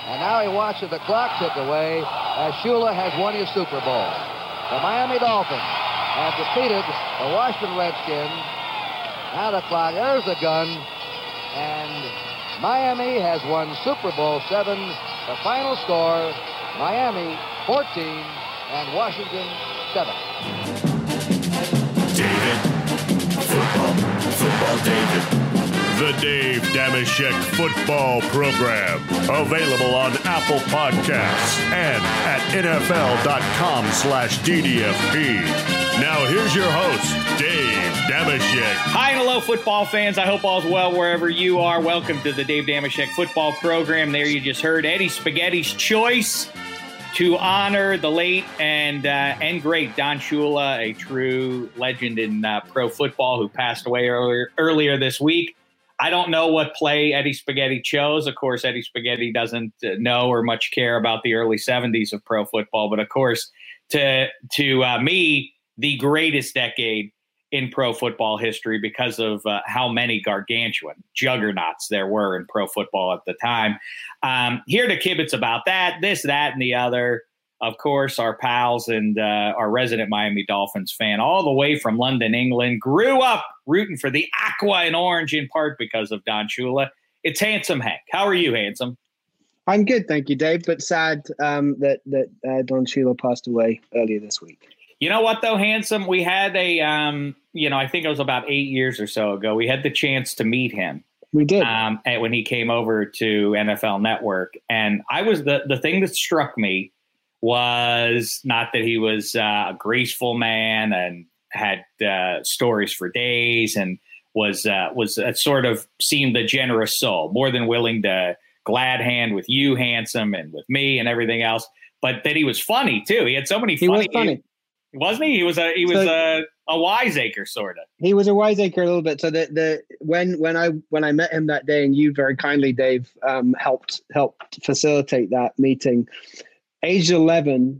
And now he watches the clock tick away as Shula has won his Super Bowl. The Miami Dolphins have defeated the Washington Redskins. Now the clock, there's the gun. And Miami has won Super Bowl VII. The final score, Miami 14 and Washington 7. David. Football David. The Dave Dameshek Football Program. Available on Apple Podcasts and at NFL.com/DDFP. Now here's your host, Dave Dameshek. Hi and hello, football fans. I hope all's well wherever you are. Welcome to the Dave Dameshek Football Program. There you just heard Eddie Spaghetti's choice to honor the late and great Don Shula, a true legend in pro football who passed away earlier this week. I don't know what play Eddie Spaghetti chose. Of course, Eddie Spaghetti doesn't know or much care about the early 70s of pro football. But of course, to me, the greatest decade in pro football history because of how many gargantuan juggernauts there were in pro football at the time. Here to kibitz about that, this, that, and the other. Of course, our pals and our resident Miami Dolphins fan all the way from London, England, grew up rooting for the Aqua and Orange in part because of Don Shula. It's Handsome Hank. How are you, Handsome? I'm good, thank you, Dave, but sad that Don Shula passed away earlier this week. You know what, though, Handsome? We had a, I think it was about 8 years or so ago, we had the chance to meet him. We did. When he came over to NFL Network. And I was the thing that struck me was not that he was a graceful man and had stories for days and was sort of seemed a generous soul, more than willing to glad hand with you, Handsome, and with me and everything else. But that he was funny too. He had so many funny. He was funny. Wasn't he? He was a wiseacre sort of. He was a wiseacre a little bit. So when I met him that day, and you very kindly, Dave, helped facilitate that meeting. Age 11,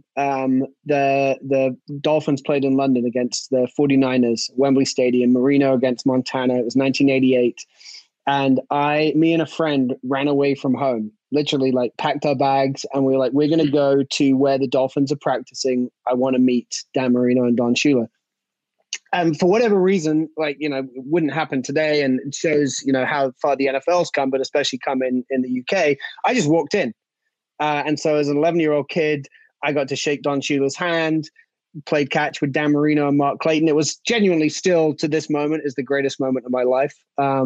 the Dolphins played in London against the 49ers, Wembley Stadium, Marino against Montana. It was 1988. And me and a friend ran away from home, literally like packed our bags. And we were like, we're going to go to where the Dolphins are practicing. I want to meet Dan Marino and Don Shula. And for whatever reason, it wouldn't happen today. And it shows, how far the NFL's come, but especially come in the UK. I just walked in. And so as an 11-year-old kid, I got to shake Don Shula's hand, played catch with Dan Marino and Mark Clayton. It was genuinely still to this moment is the greatest moment of my life.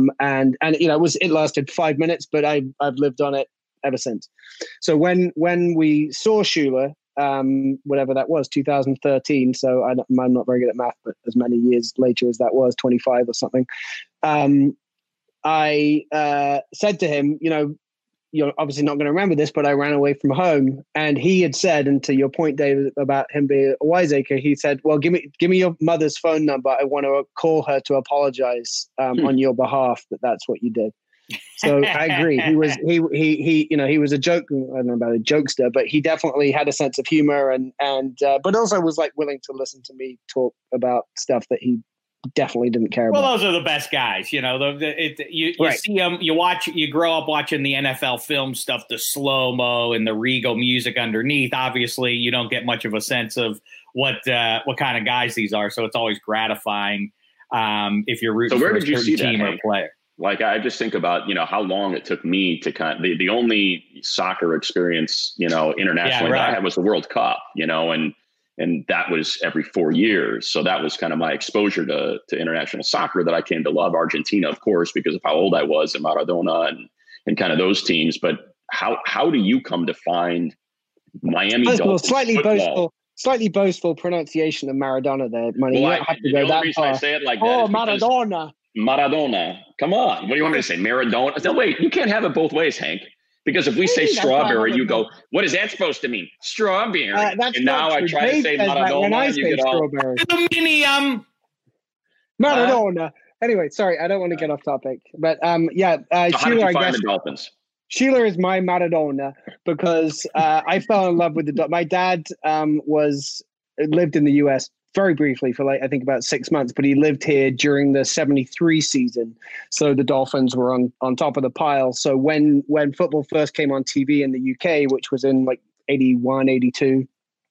It lasted 5 minutes, but I've lived on it ever since. So when we saw Shula, whatever that was, 2013. So I'm not very good at math, but as many years later as that was, 25 or something. I said to him, you're obviously not going to remember this, but I ran away from home. And he had said, and to your point, David, about him being a wiseacre, he said, well, give me your mother's phone number. I want to call her to apologize on your behalf that's what you did. So I agree. He was a joke. I don't know about a jokester, but he definitely had a sense of humor and but also was willing to listen to me talk about stuff that he definitely didn't care about. Well, those are the best guys, you right. See them, you grow up watching the NFL film stuff, the slow-mo and the regal music underneath. Obviously, you don't get much of a sense of what kind of guys these are. So it's always gratifying if you're rooting for a certain team or player. I just think about, how long it took me to the only soccer experience, internationally that I had was the World Cup, and that was every 4 years. So that was kind of my exposure to international soccer that I came to love. Argentina, of course, because of how old I was, and Maradona and kind of those teams. But how do you come to find Miami Dolphins football? Slightly boastful pronunciation of Maradona there. Well, you don't have to go that far. I say it like that Maradona. Maradona. Come on. What do you want me to say? Maradona? No, wait. You can't have it both ways, Hank. Because if we say strawberry, you go, what is that supposed to mean? Strawberry. And now I try to say Maradona. When I say strawberry. Maradona. Anyway, sorry, I don't want to get off topic. But Shula, I guess. Dolphins? Shula is my Maradona because I fell in love with my dad lived in the US very briefly for I think about 6 months, but he lived here during the 73 season. So the Dolphins were on top of the pile. So when football first came on TV in the UK, which was in 81, 82,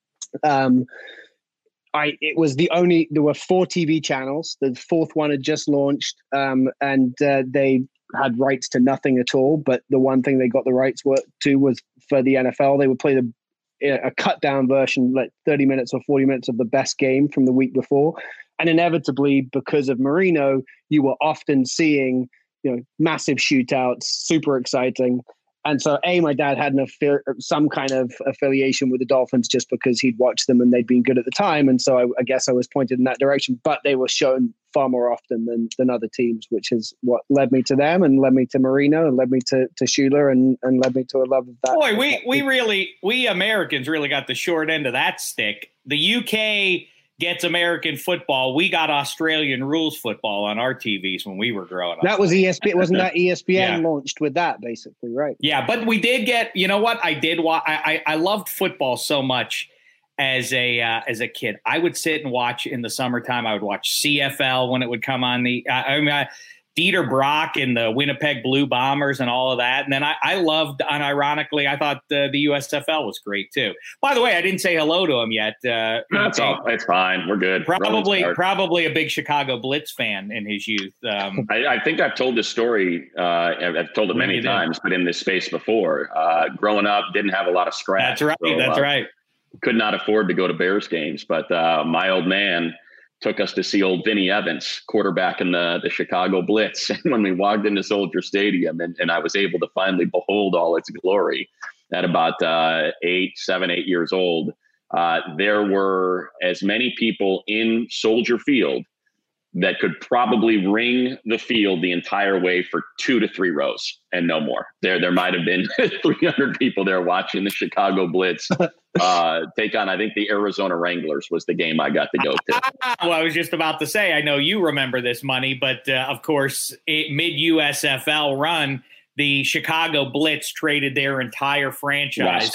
there were 4 TV channels. The fourth one had just launched, and they had rights to nothing at all. But the one thing they got the rights to was for the NFL. They would play a cut down version, 30 minutes or 40 minutes of the best game from the week before. And inevitably, because of Marino, you were often seeing, massive shootouts, super exciting. And so, my dad had some kind of affiliation with the Dolphins just because he'd watched them and they'd been good at the time. And so I guess I was pointed in that direction, but they were shown far more often than other teams, which is what led me to them and led me to Marino and led me to Shula and led me to a love of that. Boy, we Americans really got the short end of that stick. The UK gets American football. We got Australian rules football on our TVs when we were growing up. That was ESPN. Wasn't that ESPN launched with that, basically, right? Yeah, but we did get, you know what? I did watch. I loved football so much as a kid. I would sit and watch in the summertime. I would watch CFL when it would come on Dieter Brock and the Winnipeg Blue Bombers and all of that. And then I loved, unironically, I thought the USFL was great too. By the way, I didn't say hello to him yet. That's all. It's fine. We're good. Probably a big Chicago Blitz fan in his youth. I think I've told this story. I've told it many times, but in this space before. Growing up, didn't have a lot of scratch. That's right. That's right. Could not afford to go to Bears games, but my old man took us to see old Vinny Evans, quarterback in the Chicago Blitz. And when we walked into Soldier Stadium and I was able to finally behold all its glory at about 8 years old, there were as many people in Soldier Field that could probably ring the field the entire way for 2 to 3 rows and no more. There might have been 300 people there watching the Chicago Blitz take on, I think, the Arizona Wranglers was the game I got to go to. Well, I was just about to say, I know you remember this, Money, but of course, mid-USFL run, the Chicago Blitz traded their entire franchise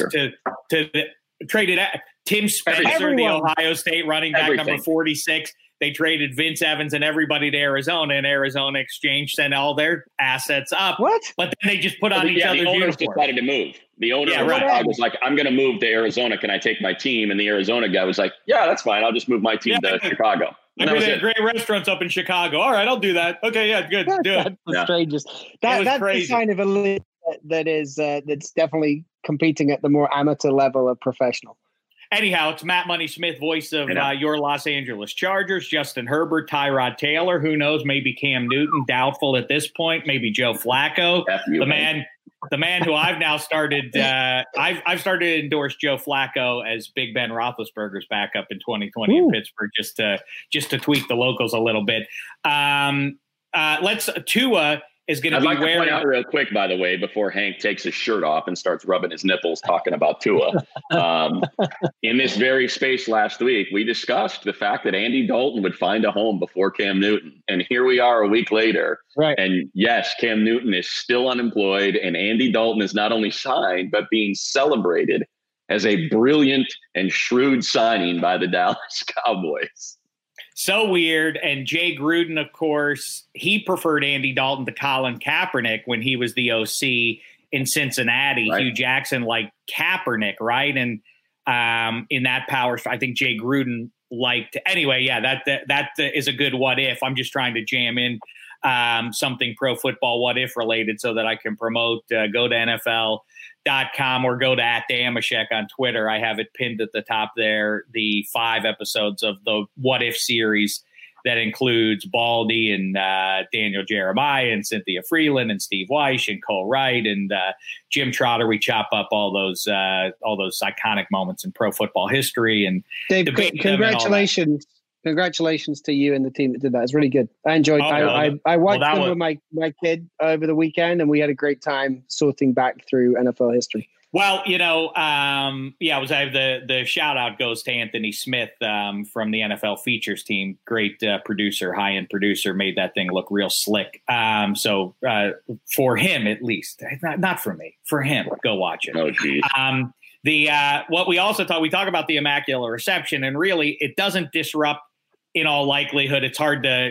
traded Tim Spencer, the Ohio State running back, number 46. They traded Vince Evans and everybody to Arizona, and Arizona Exchange sent all their assets up. What? But then they just put on each other's uniforms. The owners uniforms. decided to move. The owner was like, I'm going to move to Arizona. Can I take my team? And the Arizona guy was like, yeah, that's fine. I'll just move my team to Chicago. Great restaurants up in Chicago. All right, I'll do that. Okay, yeah, good. Do it. That's the strangest. That's crazy. The sign of a league that's definitely competing at the more amateur level of professional. Anyhow, it's Matt Money Smith, voice of your Los Angeles Chargers, Justin Herbert, Tyrod Taylor. Who knows? Maybe Cam Newton, doubtful at this point. Maybe Joe Flacco, the man who I've now started. I've started to endorse Joe Flacco as Big Ben Roethlisberger's backup in 2020 in Pittsburgh, just to tweak the locals a little bit. Tua is going to be wearing. I'd like to point out real quick, by the way, before Hank takes his shirt off and starts rubbing his nipples talking about Tua. In this very space last week, we discussed the fact that Andy Dalton would find a home before Cam Newton. And here we are a week later. Right. And yes, Cam Newton is still unemployed. And Andy Dalton is not only signed, but being celebrated as a brilliant and shrewd signing by the Dallas Cowboys. So weird. And Jay Gruden, of course, he preferred Andy Dalton to Colin Kaepernick when he was the OC in Cincinnati. Right. Hugh Jackson liked Kaepernick, right? And in that power, I think Jay Gruden liked. Anyway, yeah, that is a good what if. I'm just trying to jam in something pro football what if related so that I can promote. Go to NFL.com or go to @Damashek on Twitter. I have it pinned at the top there. The 5 episodes of the What If series that includes Baldy and Daniel Jeremiah and Cynthia Freeland and Steve Weish and Cole Wright and Jim Trotter. We chop up all those iconic moments in pro football history. And Dave, congratulations. Congratulations to you and the team that did that. It's really good. I enjoyed it. I watched them with my kid over the weekend, and we had a great time sorting back through NFL history. Well, the shout out goes to Anthony Smith from the NFL features team. Great producer, high-end producer, made that thing look real slick. So for him, at least, not for me, for him, go watch it. Oh, geez. What we also we talk about the Immaculate Reception, and really it doesn't disrupt. In all likelihood, it's hard to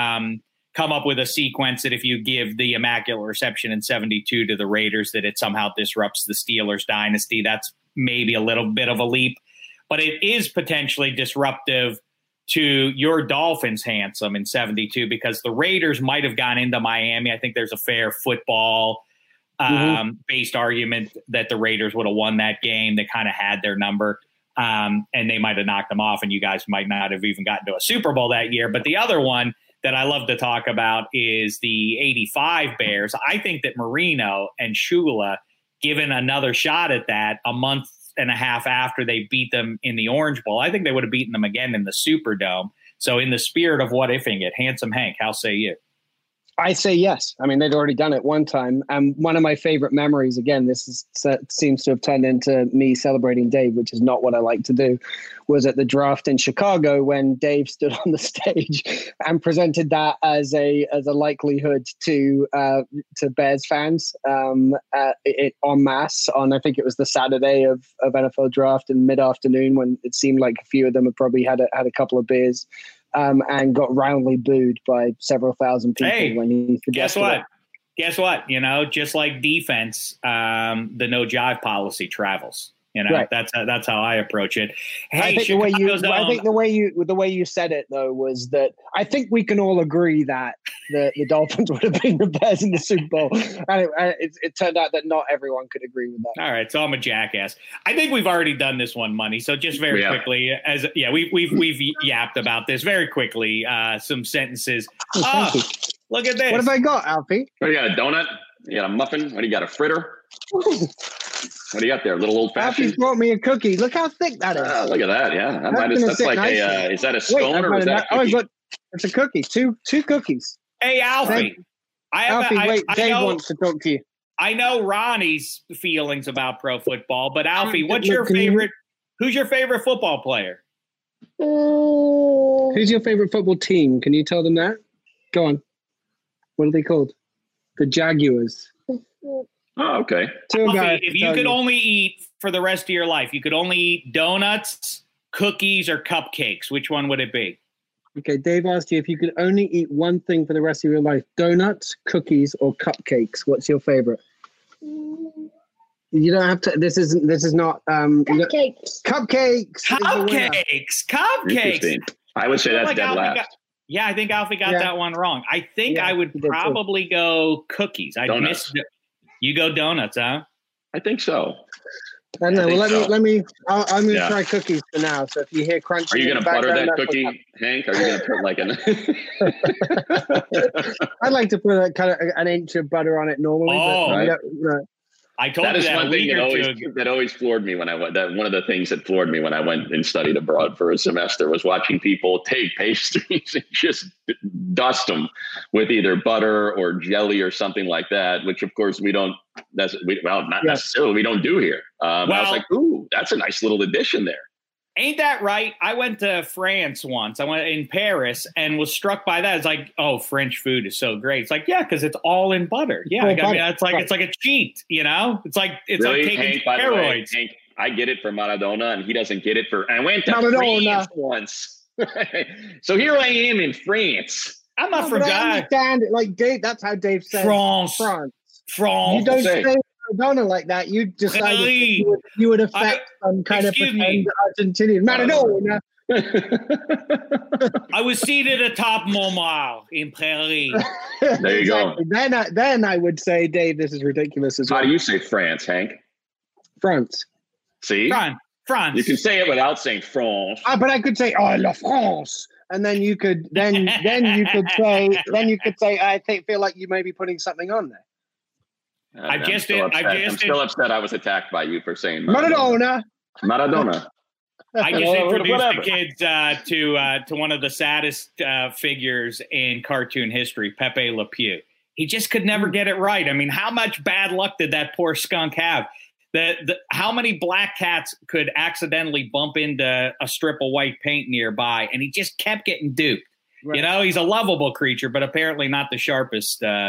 come up with a sequence that if you give the Immaculate Reception in 72 to the Raiders, that it somehow disrupts the Steelers dynasty. That's maybe a little bit of a leap, but it is potentially disruptive to your Dolphins, Handsome, in 72, because the Raiders might have gone into Miami. I think there's a fair football based argument that the Raiders would have won that game. They kind of had their number. And they might have knocked them off, and you guys might not have even gotten to a Super Bowl that year. But the other one that I love to talk about is the 85 Bears. I think that Marino and Shula, given another shot at that a month and a half after they beat them in the Orange Bowl, I think they would have beaten them again in the Superdome. So in the spirit of what ifing it, Handsome Hank, how say you? I say yes. I mean, they'd already done it one time. One of my favorite memories, again, seems to have turned into me celebrating Dave, which is not what I like to do, was at the draft in Chicago when Dave stood on the stage and presented that as a likelihood to Bears fans en masse on, I think it was the Saturday of NFL draft in mid-afternoon, when it seemed like a few of them had probably had a couple of beers. And got roundly booed by several thousand people when he suggested it. Guess what? You know, just like defense, the no jive policy travels. You know, right. That's how I approach it. Hey, I think the way you said it though was that I think we can all agree that the Dolphins would have been the Bears in the Super Bowl, and it turned out that not everyone could agree with that. All right, so I'm a jackass. I think we've already done this one, Money. So just very quickly, we've yapped about this very quickly. Some sentences. Look at this. What have I got, Alfie? What do you got? A donut? You got a muffin? What do you got? A fritter? What do you got there? A little old fashioned? Alfie brought me a cookie. Look how thick that is. Look at that. Yeah. That's like a, is that a scone or is that a cookie? It's a cookie. Two cookies. Hey, Alfie. Dave wants to talk to you. I know Ronnie's feelings about pro football, but Alfie, what's your favorite? Who's your favorite football player? Who's your favorite football team? Can you tell them that? Go on. What are they called? The Jaguars. Oh, okay. Alfie, if you could only eat for the rest of your life, you could only eat donuts, cookies, or cupcakes. Which one would it be? Okay, Dave asked you if you could only eat one thing for the rest of your life: donuts, cookies, or cupcakes. What's your favorite? You don't have to. This is not. Cupcakes. Cupcakes. Cupcakes. I would say that's dead last. I think Alfie got that one wrong. I think I would probably go cookies. I missed it. You go donuts, huh? I think so. I don't know. Let me. I'm going to try cookies for now. So if you hear crunching, are you going to butter that cookie, Hank? Are you going to put like an? I'd like to put kind of an inch of butter on it normally. But, I told you that one thing that always floored me when I went. That one of the things that floored me when I went and studied abroad for a semester was watching people take pastries and just dust them with either butter or jelly or something like that. Which, of course, we don't. Necessarily we don't do here. I was like, ooh, that's a nice little addition there. Ain't that right? I went to France once. I went in Paris and was struck by that. It's like, oh, French food is so great. It's like, yeah, because it's all in butter. Yeah, it's like a cheat, you know? It's like taking Hank, steroids. Hank, I get it for Maradona, and he doesn't get it for. I went to France once, so here I am in France. I'm not from I understand it. Like Dave, that's how Dave says France. You don't say Maradona like that. You decided you would affect some kind of pretend Argentinian Maradona. I was seated atop Montmartre in Paris. There you go. Then I would say, Dave, this is ridiculous as well. How do you say France, Hank? France. See? France. You can say it without saying France. But I could say, oh, la France. And then you could you could say I feel like you may be putting something on there. I'm still upset I was attacked by you for saying Maradona. I just introduced the kids to one of the saddest figures in cartoon history, Pepe Le Pew. He just could never get it right. I mean, how much bad luck did that poor skunk have? How many black cats could accidentally bump into a strip of white paint nearby, and he just kept getting duped. Right. You know, he's a lovable creature, but apparently not the sharpest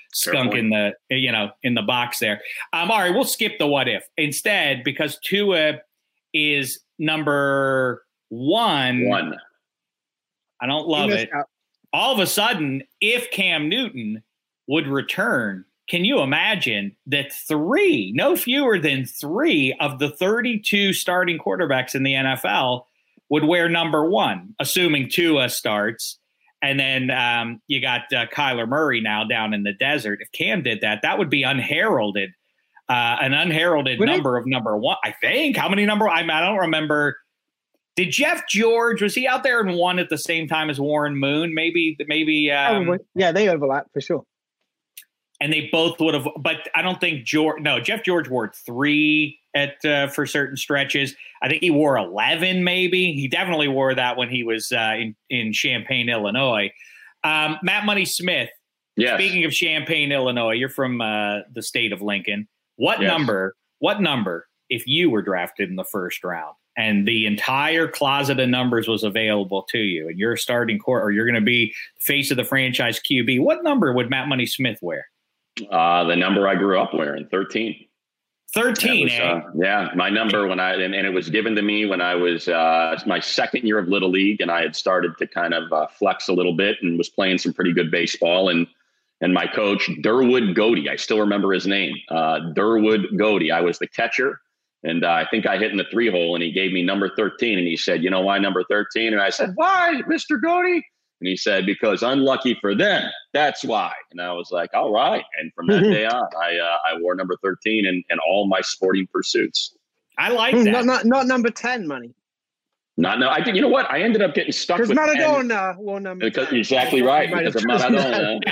skunk in the box there. All right, we'll skip the what if instead, because Tua is number one. I don't love it. All of a sudden, if Cam Newton would return, can you imagine that no fewer than 3 of the 32 starting quarterbacks in the NFL would wear number 1, assuming Tua starts. And then you got Kyler Murray now down in the desert. If Cam did that, that would be unheralded, an unheralded number of number 1. I think. How many number? I don't remember. Did Jeff George, was he out there and won at the same time as Warren Moon? Maybe. Yeah, they overlap for sure. And they both would have, but I don't think Jeff George wore 3 for certain stretches. I think he wore 11, maybe. He definitely wore that when he was in Champaign, Illinois. Matt Money Smith. Yes. Speaking of Champaign, Illinois, you're from the state of Lincoln. What number, if you were drafted in the first round and the entire closet of numbers was available to you and you're starting court or you're going to be face of the franchise QB, what number would Matt Money Smith wear? The number I grew up wearing, 13. 13, yeah, my number when and it was given to me when I was my second year of Little League, and I had started to kind of flex a little bit and was playing some pretty good baseball. And my coach, Durwood Godey, I still remember his name, Durwood Godey. I was the catcher, and I think I hit in the 3-hole, and he gave me number 13, and he said, "You know why number 13?" And I said, "Why, Mr. Godey?" And he said, "Because unlucky for them, that's why." And I was like, all right. And from that day on, I wore number 13 in all my sporting pursuits. I like that. Not number 10, Money. I think, you know what? I ended up getting stuck with Maradona wore number 10. Exactly right. Because of Maradona.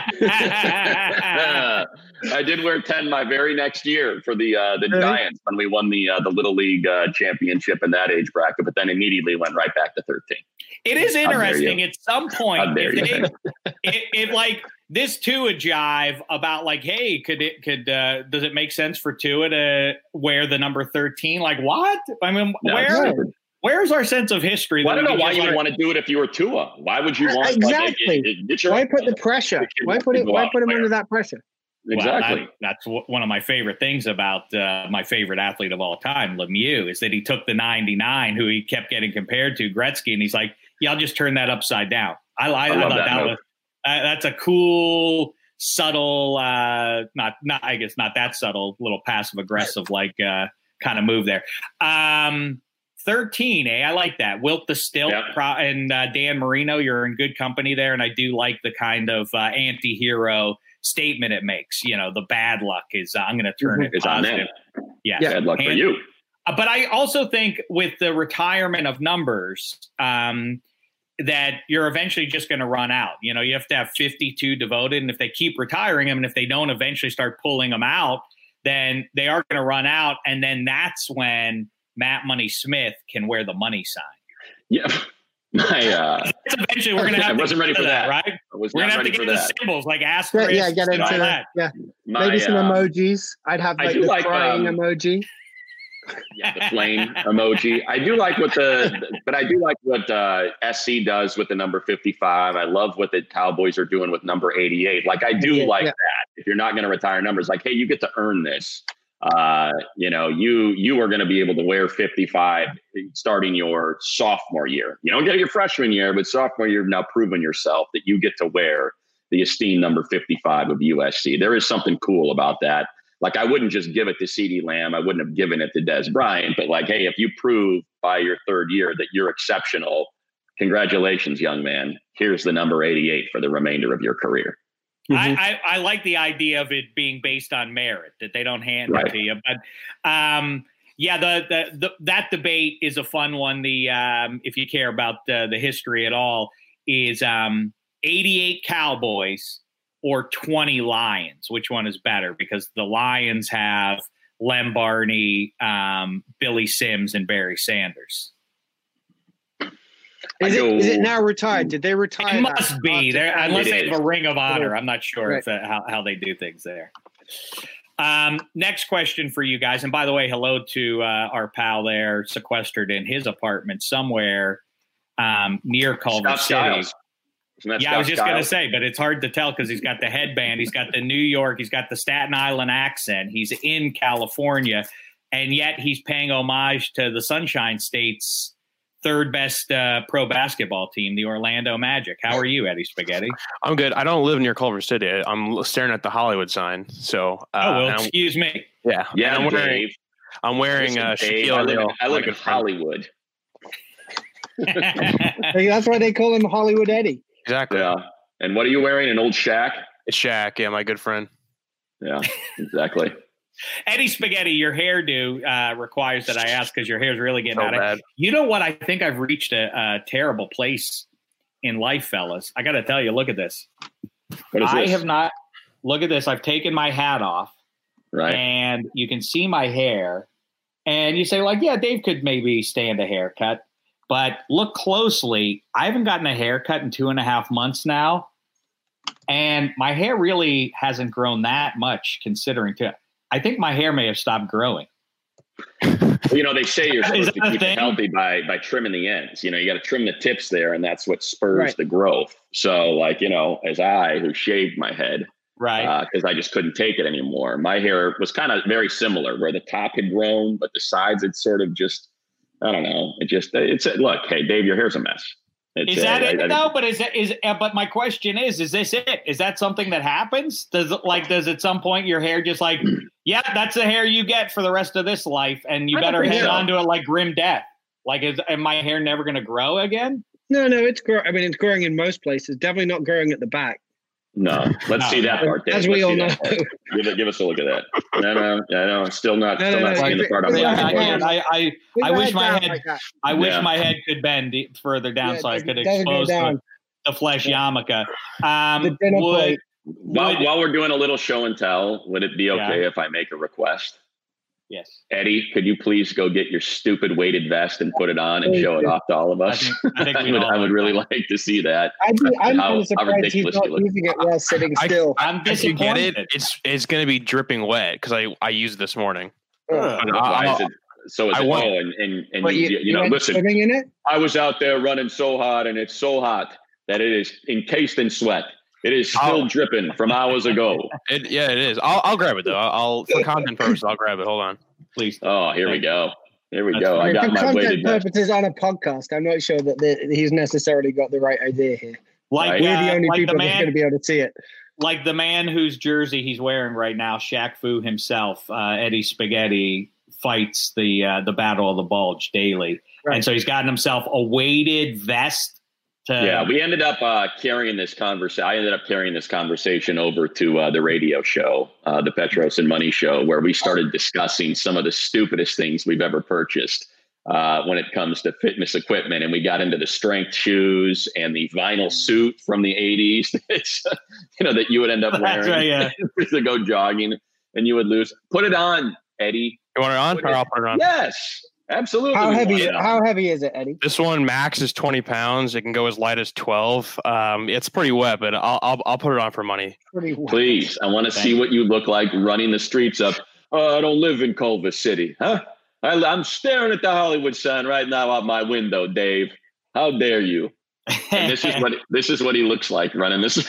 I did wear 10 my very next year for the Giants when we won the Little League championship in that age bracket, but then immediately went right back to 13. It is interesting at some point if like this Tua jive about like, hey, does it make sense for Tua to wear the number 13? Like what? I mean, where's our sense of history? Well, I don't know why you would want to do it if you were Tua. Why would you want exactly? Why put the pressure? Why put him under that pressure? Exactly. Well, that's one of my favorite things about my favorite athlete of all time, Lemieux, is that he took the 99 who he kept getting compared to, Gretzky, and he's like, yeah, I'll just turn that upside down. I thought that was that's a cool, subtle, not I guess not that subtle, little passive aggressive kind of move there. 13, I like that. Wilt the Stilt and Dan Marino, you're in good company there, and I do like the kind of anti-hero statement it makes. You know, the bad luck is I'm going to turn it positive. Yeah, bad luck for you. But I also think with the retirement of numbers, that you're eventually just going to run out. You know, you have to have 52 devoted, and if they keep retiring them, and if they don't eventually start pulling them out, then they are going to run out, and then that's when Matt Money Smith can wear the money sign. Yeah. Eventually, we're going to have I wasn't ready for that, right? We're going to have to get into symbols like asterisk. Yeah, get into that. Yeah. Maybe some emojis. I'd have the crying emoji. Yeah, the flame emoji. I do like what SC does with the number 55. I love what the Cowboys are doing with number 88. Like, I do that. If you're not going to retire numbers, like, hey, you get to earn this. You are going to be able to wear 55 starting your sophomore year. You don't get your freshman year, but sophomore year, you've now proven yourself that you get to wear the esteemed number 55 of USC. There is something cool about that. Like, I wouldn't just give it to CeeDee Lamb. I wouldn't have given it to Des Bryant, but like, hey, if you prove by your third year that you're exceptional, congratulations, young man. Here's the number 88 for the remainder of your career. I like the idea of it being based on merit, that they don't hand it to you. But that debate is a fun one. If you care about the history at all, is 88 Cowboys or 20 Lions. Which one is better? Because the Lions have Lem Barney, Billy Sims, and Barry Sanders. Is it now retired? Did they retire? It must be there, unless they have a ring of honor. I'm not sure how they do things there. Next question for you guys. And by the way, hello to our pal there, sequestered in his apartment somewhere near Culver City. Yeah, I was just going to say, but it's hard to tell because he's got the headband, he's got the New York, he's got the Staten Island accent, he's in California, and yet he's paying homage to the Sunshine State's third best pro basketball team, the Orlando Magic. How are you, Eddie Spaghetti? I'm good. I don't live near Culver City. I'm staring at the Hollywood sign. So, excuse me. Yeah. Yeah. I'm wearing Shaquille. I live in Hollywood. That's why they call him Hollywood Eddie. Exactly. Yeah. And what are you wearing? An old Shaq? It's Shaq. Yeah. My good friend. Yeah, exactly. Eddie Spaghetti, your hairdo requires that I ask because your hair is really getting out of bad. You know what? I think I've reached a terrible place in life, fellas. I got to tell you, look at this. What is this? I have not. Look at this. I've taken my hat off. Right. And you can see my hair. And you say, like, yeah, Dave could maybe stand a haircut. But look closely. I haven't gotten a haircut in 2.5 months now. And my hair really hasn't grown that much considering I think my hair may have stopped growing. Well, they say you're supposed to keep it healthy by trimming the ends. You got to trim the tips there, and that's what spurs the growth. So, as who shaved my head, right? Because I just couldn't take it anymore. My hair was kind of very similar, where the top had grown, but the sides had sort of just, I don't know. Look, hey, Dave, your hair's a mess. Is that it? No, but but my question is this it? Is that something that happens? Does at some point your hair just like, yeah, that's the hair you get for the rest of this life, and you better head on to it like grim death? Like, is my hair never going to grow again? No, it's growing. I mean, it's growing in most places. Definitely not growing at the back. No, let's see that part, Dave. As we all know. Give us a look at that. No, still not seeing the part on the I wish my head. I wish my head could bend further down so I could expose the flesh yarmulke. While we're doing a little show and tell, would it be okay if I make a request? Yes. Eddie, could you please go get your stupid weighted vest and put it on and show it off to all of us? I would really like to see that. I'm kind of surprised he's not using it while sitting still. I'm disappointed. Get it? It's going to be dripping wet because I used it this morning. Why is it? So is it? Listen. In it? I was out there running so hard, and it's so hot that it is encased in sweat. It is still dripping from hours ago. It is. I'll grab it though. For content purposes, I'll grab it. Hold on, please. Oh, here we go. I got my weighted vest. For content purposes on a podcast, I'm not sure that he's necessarily got the right idea here. Like we're the only people that's going to be able to see it. Like the man whose jersey he's wearing right now, Shaq Fu himself, Eddie Spaghetti, fights the Battle of the Bulge daily, and so he's gotten himself a weighted vest. We ended up carrying this conversation. I ended up carrying this conversation over to the radio show, the Petros and Money Show, where we started discussing some of the stupidest things we've ever purchased when it comes to fitness equipment. And we got into the strength shoes and the vinyl suit from the 80s, that you would end up wearing to go jogging, and you would lose. Put it on, Eddie. You want it on? Or I'll put it on. Yes. Absolutely. How heavy is it, Eddie? This one max is 20 pounds. It can go as light as 12. It's pretty wet, but I'll put it on for money. Please, I want to see what you look like running the streets of. I don't live in Culver City, huh? I'm staring at the Hollywood sign right now out my window, Dave. How dare you? And this is what he looks like running this.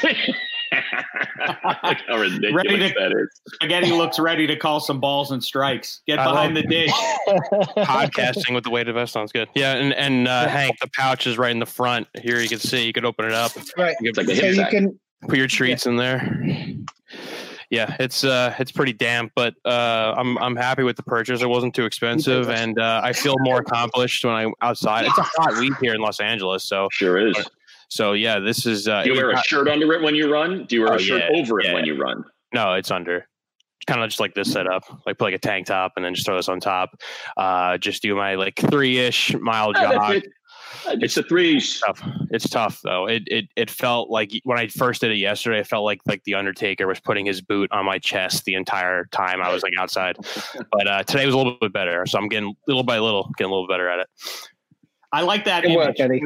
Look how ridiculous that is. Spaghetti looks ready to call some balls and strikes. Get behind the dish. Podcasting with the weighted vest sounds good. Yeah, and Hank, the pouch is right in the front. Here you can see. You can open it up. Right. It's like you can put your treats in there. Yeah, it's pretty damp, but I'm happy with the purchase. It wasn't too expensive, and I feel more accomplished when I'm outside. It's a hot week here in Los Angeles, so sure is. So yeah, this is. Do you wear a shirt under it when you run? Do you wear a shirt over it when you run? No, it's under. Kind of just like this setup, like put like a tank top and then just throw this on top. Just do my 3-ish mile jog. It's the threes. It's tough though. It felt like when I first did it yesterday, it felt like the Undertaker was putting his boot on my chest the entire time I was outside. But today was a little bit better, so I'm getting little by little, getting a little better at it. I like that Good image. work, Eddie.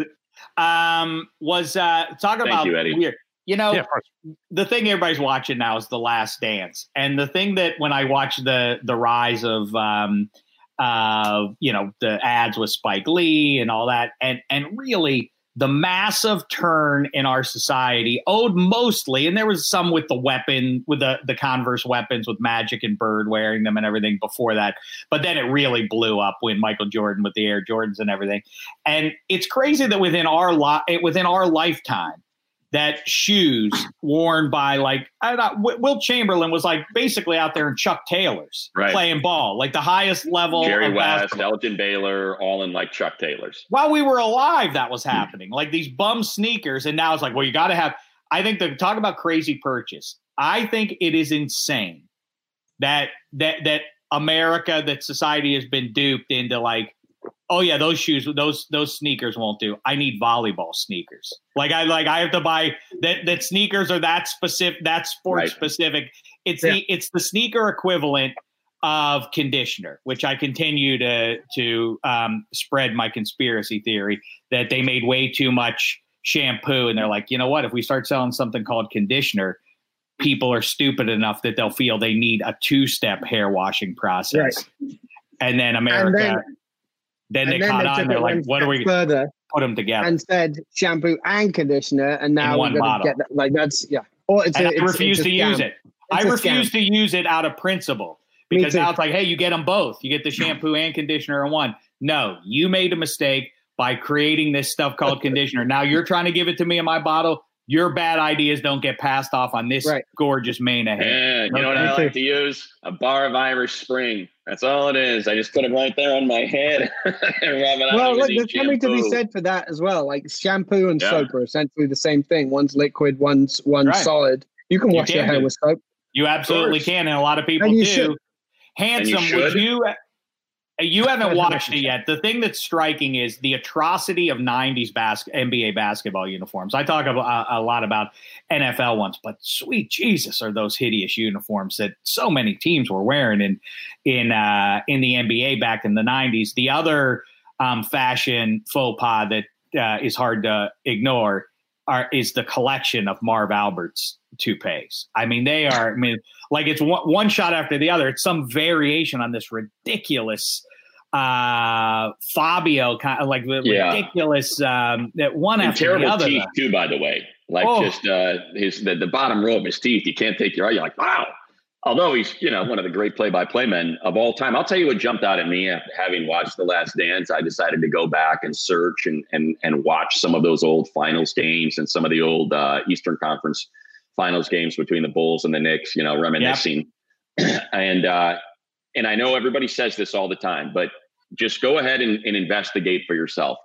Talk about you, Eddie. weird. The thing everybody's watching now is The Last Dance, and the thing that when I watch the rise of the ads with Spike Lee and all that, and really the massive turn in our society owed mostly, and there was some with the weapon, with the Converse weapons with Magic and Bird wearing them and everything before that. But then it really blew up when Michael Jordan with the Air Jordans and everything. And it's crazy that within our lifetime, that shoes worn by Wilt Chamberlain was like basically out there in Chuck Taylors playing ball, like the highest level. Jerry of West, basketball. Elgin Baylor, all in like Chuck Taylors. While we were alive, that was happening. Like these bum sneakers, and now it's like, well, you got to have. I think talk about crazy purchase. I think it is insane that America, that society has been duped into like, oh yeah, those shoes, those sneakers won't do. I need volleyball sneakers. I have to buy that sneakers are that specific, that sport specific. It's the sneaker equivalent of conditioner, which I continue to spread my conspiracy theory that they made way too much shampoo, and they're like, you know what? If we start selling something called conditioner, people are stupid enough that they'll feel they need a 2-step hair washing process, and then America. Then they caught on. They're like, "What are we further put them together?" And said shampoo and conditioner, and now we're going to get that. Like that's Or I refuse to use it. I refuse to use it out of principle because now it's like, hey, you get them both. You get the shampoo and conditioner in one. No, you made a mistake by creating this stuff called conditioner. Now you're trying to give it to me in my bottle. Your bad ideas don't get passed off on this gorgeous mane of hair. Yeah, you know what I like to use? A bar of Irish Spring. That's all it is. I just put it right there on my head and rub it out. Well, look, there's something to be said for that as well. Like shampoo and soap are essentially the same thing. One's liquid, one's solid. You can wash your hair with soap. You absolutely can, and a lot of people do. Should. Handsome, would you? You haven't watched it yet. The thing that's striking is the atrocity of 90s NBA basketball uniforms. I talk a lot about NFL ones, but sweet Jesus, are those hideous uniforms that so many teams were wearing in the NBA back in the 90s. The other fashion faux pas that is hard to ignore is the collection of Marv Albert's toupees. I mean, they are. I mean, like it's one shot after the other. It's some variation on this ridiculous Fabio kind of like ridiculous that one and after terrible the other. Teeth too, by the way. Like just the bottom row of his teeth. You can't take your eye. You're like, wow. Although he's one of the great play-by-play men of all time. I'll tell you what jumped out at me after having watched The Last Dance. I decided to go back and search and watch some of those old finals games and some of the old Eastern Conference finals games between the Bulls and the Knicks, reminiscing. Yep. And I know everybody says this all the time, but just go ahead and investigate for yourself.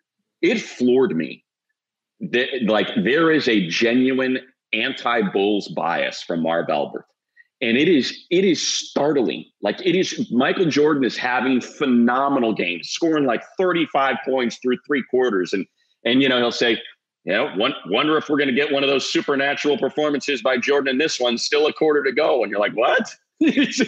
It floored me that there is a genuine anti-Bulls bias from Marv Albert. And it is startling. Like Michael Jordan is having phenomenal games, scoring like 35 points through 3 quarters. And he'll say, wonder if we're going to get one of those supernatural performances by Jordan in this one, still a quarter to go. And you're like, what? It's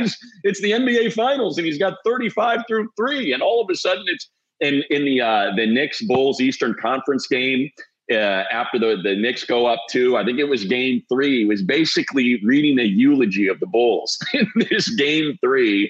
the NBA Finals, and he's got 35 through 3. And all of a sudden it's in the Knicks Bulls Eastern Conference game. After the Knicks go up 2, I think it was game 3. He was basically reading a eulogy of the Bulls in this game 3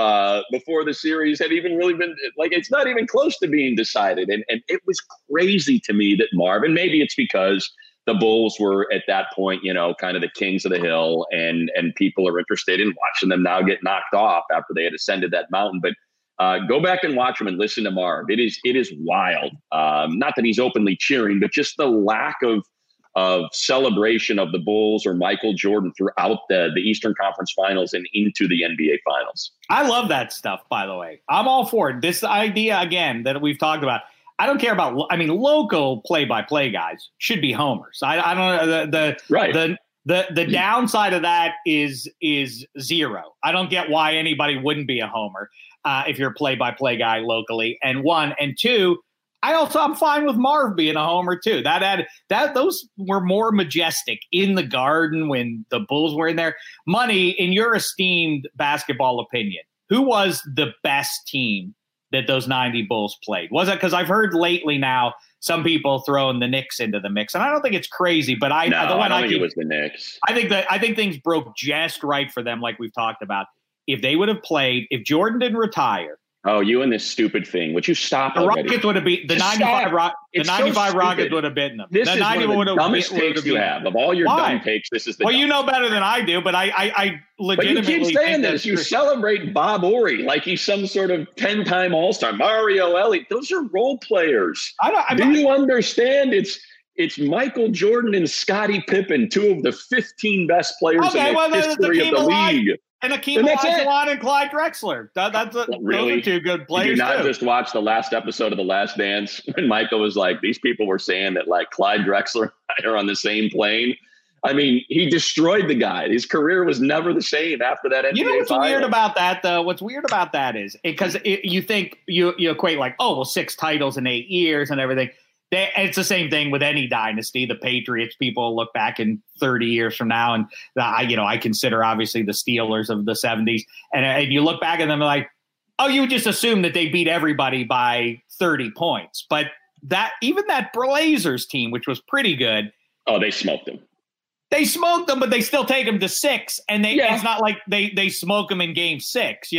before the series had even really been it's not even close to being decided. And it was crazy to me that Marvin, maybe it's because the Bulls were at that point, kind of the kings of the hill and people are interested in watching them now get knocked off after they had ascended that mountain. But go back and watch him and listen to Marv. It is wild. Not that he's openly cheering, but just the lack of celebration of the Bulls or Michael Jordan throughout the Eastern Conference Finals and into the NBA Finals. I love that stuff, by the way. I'm all for it. This idea, again, that we've talked about. I don't care about. I mean, local play-by-play guys should be homers. I don't know the downside of that is zero. I don't get why anybody wouldn't be a homer. If you're a play-by-play guy locally, and 1 and 2, I'm fine with Marv being a homer too. Those were more majestic in the Garden when the Bulls were in there. Money, in your esteemed basketball opinion, who was the best team that those 90 Bulls played? Was it, because I've heard lately now some people throwing the Knicks into the mix, and I don't think it's crazy, but I don't think it was the Knicks. I think things broke just right for them, like we've talked about. If they would have played, if Jordan didn't retire Oh, you and this stupid thing. Would you stop the already? Rockets would have beat the 95 Rockets would have beaten them. This the is one of the dumbest takes you have. Of all your dumb takes, this is the you know better than I do, but I legitimately But you keep saying this. You celebrate Bob Horry like he's some sort of 10-time All-Star. Mario Elliott. Those are role players. Do you understand? It's Michael Jordan and Scottie Pippen, two of the 15 best players in the history of the league. And Akeem Olajuwon and Clyde Drexler. Those are two good players. Did you not just watch the last episode of The Last Dance when Michael was like, these people were saying that like Clyde Drexler are on the same plane? I mean, he destroyed the guy. His career was never the same after that NBA You know what's final. weird about that, though? What's weird about that is because you think you equate like, 6 titles in 8 years and everything. It's the same thing with any dynasty. The Patriots, people look back in 30 years from now, and I consider obviously the Steelers of the 70s, and you look back at them like, you would just assume that they beat everybody by 30 points. But that Blazers team, which was pretty good, they smoked them. They smoked them, but they still take them to 6, and it's not like they smoke them in Game 6.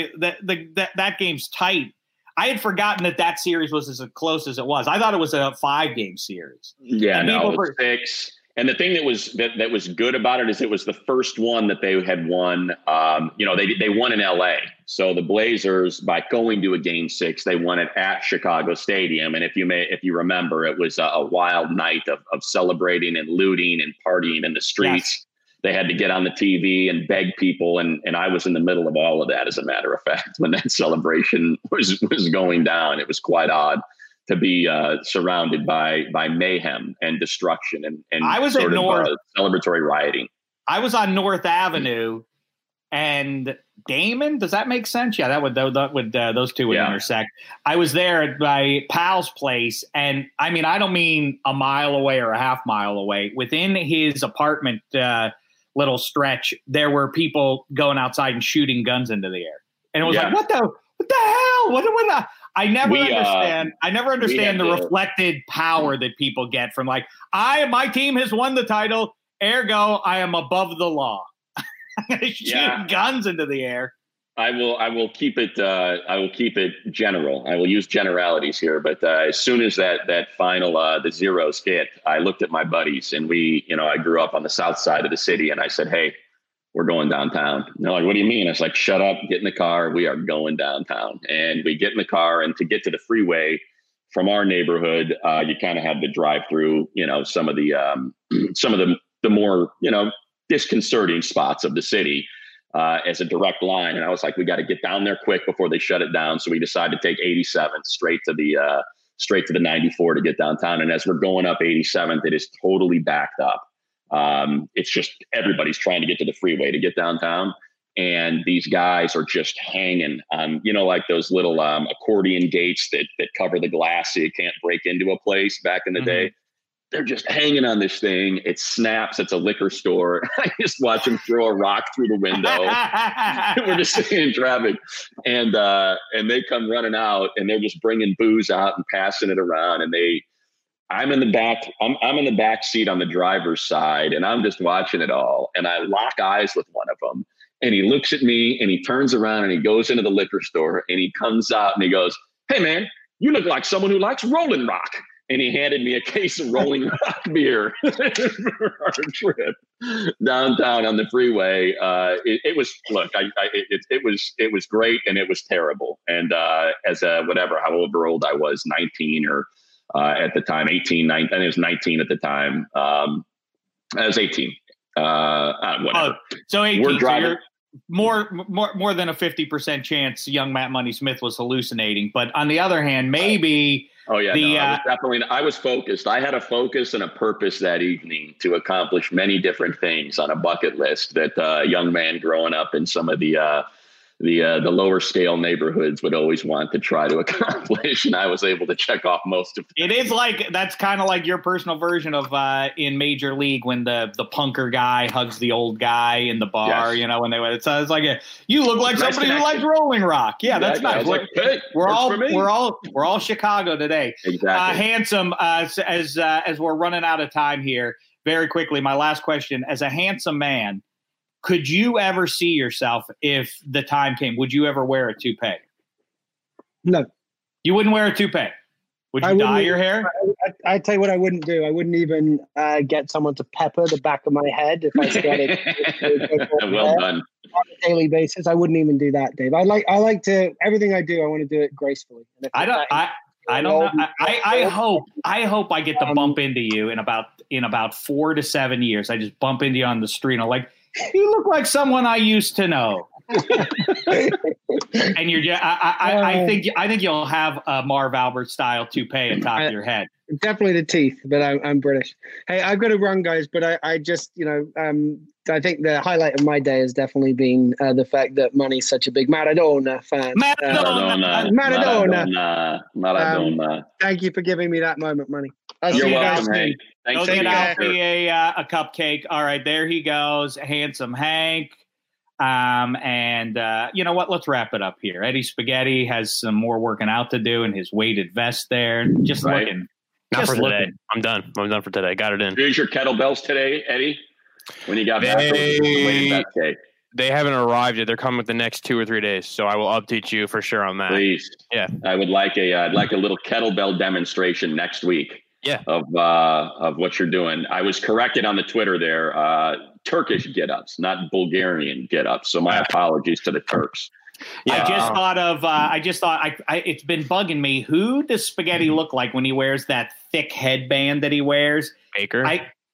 That game's tight. I had forgotten that series was as close as it was. I thought it was a 5-game series. Yeah, it was 6. And the thing that was good about it is it was the first one that they had won. They won in LA. So the Blazers, by going to a Game 6, they won it at Chicago Stadium. And if you remember, it was a wild night of celebrating and looting and partying in the streets. Yes. They had to get on the TV and beg people. And I was in the middle of all of that, as a matter of fact, when that celebration was going down. It was quite odd to be surrounded by mayhem and destruction and I was at celebratory rioting. I was on North Avenue and Damon. Does that make sense? Yeah, those two would intersect. I was there at my pal's place. And I mean, I don't mean a mile away or a half mile away. Within his apartment, little stretch, there were people going outside and shooting guns into the air, and it was like, what the hell? I never understand the reflected power that people get from like, my team has won the title, ergo I am above the law. Shoot guns into the air. I will keep it. I will keep it general. I will use generalities here. But as soon as that final the zeros hit, I looked at my buddies, and I grew up on the south side of the city, and I said, "Hey, we're going downtown." And they're like, "What do you mean?" I was like, "Shut up, get in the car. We are going downtown." And we get in the car, and to get to the freeway from our neighborhood, you kind of have to drive through, some of the more disconcerting spots of the city. As a direct line. And I was like, we got to get down there quick before they shut it down. So we decided to take 87th straight to the 94 to get downtown. And as we're going up 87th, it is totally backed up. It's just everybody's trying to get to the freeway to get downtown. And these guys are just hanging on, like those little accordion gates that cover the glass so you can't break into a place back in the day. They're just hanging on this thing. It snaps. It's a liquor store. I just watch them throw a rock through the window. We're just sitting in traffic, and they come running out, and they're just bringing booze out and passing it around. And I'm in the back. I'm in the back seat on the driver's side, and I'm just watching it all. And I lock eyes with one of them, and he looks at me, and he turns around, and he goes into the liquor store, and he comes out, and he goes, "Hey man, you look like someone who likes Rolling Rock." And he handed me a case of Rolling Rock beer for our trip downtown on the freeway. It was great, and it was terrible. And however old I was, 19 or at the time, 18, 19, I think it was 19 at the time. I was 18. Whatever. So 18. We're driving. More than a 50% chance young Matt Money Smith was hallucinating. But on the other hand, maybe. Oh yeah, I was focused. I had a focus and a purpose that evening to accomplish many different things on a bucket list that a young man growing up in some of the lower scale neighborhoods would always want to try to accomplish, and I was able to check off most of them. It is like that's kind of like your personal version of in Major League when the punker guy hugs the old guy in the bar. Yes. When it's like you look like somebody who likes Rolling Rock. Yeah, that's nice. Like, hey, we're all Chicago today. Exactly. Handsome. As we're running out of time here, very quickly, my last question: as a handsome man, could you ever see yourself if the time came? Would you ever wear a toupee? No. You wouldn't wear a toupee? Would you dye your hair? I tell you what I wouldn't do. I wouldn't even get someone to pepper the back of my head if I started. Well done. On a daily basis, I wouldn't even do that, Dave. I like to everything I do. I want to do it gracefully. And I don't know. I hope I get to bump into you in about 4 to 7 years. I just bump into you on the street. And I'm like, you look like someone I used to know. And you're just, I think you'll have a Marv Albert style toupee atop your head. Definitely the teeth, but I'm British. Hey, I've got to run, guys. But I just, I think the highlight of my day has definitely been the fact that Money's such a big Maradona fan. Maradona. Thank you for giving me that moment, Money. You're welcome, Hank. Go get Alfie a cupcake. All right, there he goes, Handsome Hank. And you know what? Let's wrap it up here. Eddie Spaghetti has some more working out to do in his weighted vest there. Just looking. Not for today. I'm done. I'm done for today. Got it in. Here's your kettlebells today, Eddie. When you got back, they haven't arrived yet. They're coming with the next 2 or 3 days, so I will update you for sure on that. Please. Yeah. I would like I'd like a little kettlebell demonstration next week. Yeah. Of what you're doing. I was corrected on the Twitter there. Turkish get-ups, not Bulgarian get-ups. So my apologies to the Turks. Yeah. I just thought it's been bugging me. Who does Spaghetti look like when he wears that thick headband that he wears? Baker.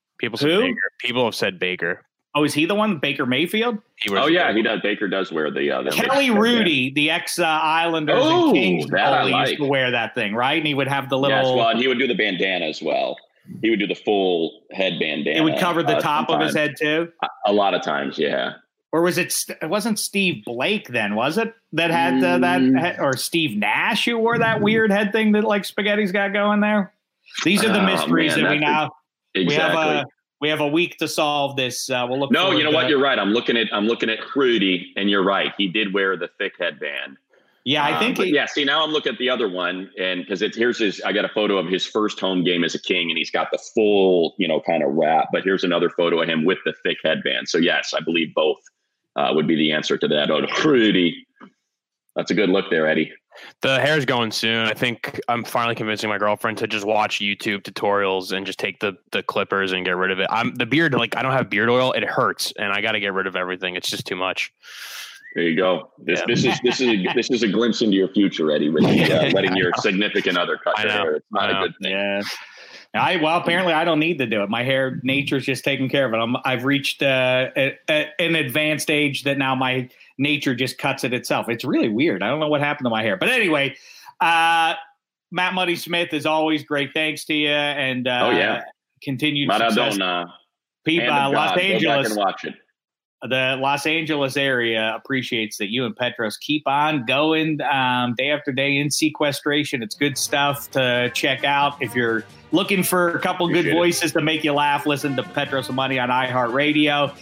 People have said Baker. Oh, is he the one, Baker Mayfield? He does. Baker does wear the Kelly Rudy, the ex-Islanders and Kings used to wear that thing, right? And he would have the little. Yes, well, and he would do the bandana as well. He would do the full head bandana. It would cover the top of his head too. A lot of times, yeah. Or was it? It wasn't Steve Blake then, was it? That had that, or Steve Nash who wore that weird head thing that like Spaghetti's got going there. These are the mysteries that we now. Exactly. We have a week to solve this. We'll look. No, you know what? You're right. I'm looking at Rudy, and you're right. He did wear the thick headband. Yeah, I think. See, now I'm looking at the other one, and because here's his. I got a photo of his first home game as a King, and he's got the full, kind of wrap. But here's another photo of him with the thick headband. So yes, I believe both would be the answer to that. Oh, Rudy, that's a good look there, Eddie. The hair's going soon. I think I'm finally convincing my girlfriend to just watch YouTube tutorials and just take the clippers and get rid of it. The beard, I don't have beard oil. It hurts, and I got to get rid of everything. It's just too much. There you go. This is a glimpse into your future, Eddie, with letting your significant other cut your hair. It's not a good thing. Yeah. Apparently I don't need to do it. My hair, nature's just taking care of it. I've reached an advanced age that now my nature just cuts it itself. It's really weird. I don't know what happened to my hair. But anyway, Matt Muddy Smith, is always great. Thanks to you. And continued success. Maradona. Los Angeles. Go back and watch it. The Los Angeles area appreciates that you and Petros keep on going day after day in sequestration. It's good stuff to check out. If you're looking for a couple good voices to make you laugh, listen to Petros and Money on iHeartRadio.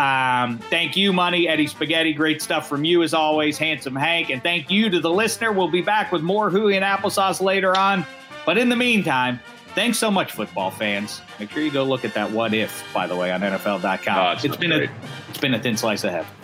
Thank you, Money. Eddie Spaghetti, great stuff from you as always. Handsome Hank. And thank you to the listener. We'll be back with more Hooey and Applesauce later on. But in the meantime, thanks so much, football fans. Make sure you go look at that What If, by the way, on NFL.com. It's been a thin slice of heaven.